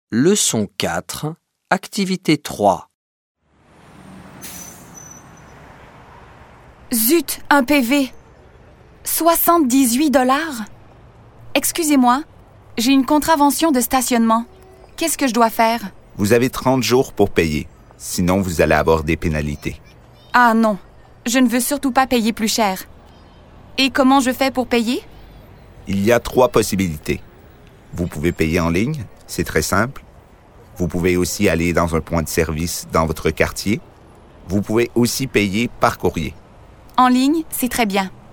Leçon 4, activité 3. Zut, un PV. 78 $. Excusez-moi, j'ai une contravention de stationnement. Qu'est-ce que je dois faire? Vous avez 30 jours pour payer. Sinon, vous allez avoir des pénalités. Ah non, je ne veux surtout pas payer plus cher. Et comment je fais pour payer? Il y a 3 possibilités. Vous pouvez payer en ligne, c'est très simple. Vous pouvez aussi aller dans un point de service dans votre quartier. Vous pouvez aussi payer par courrier. En ligne, c'est très bien.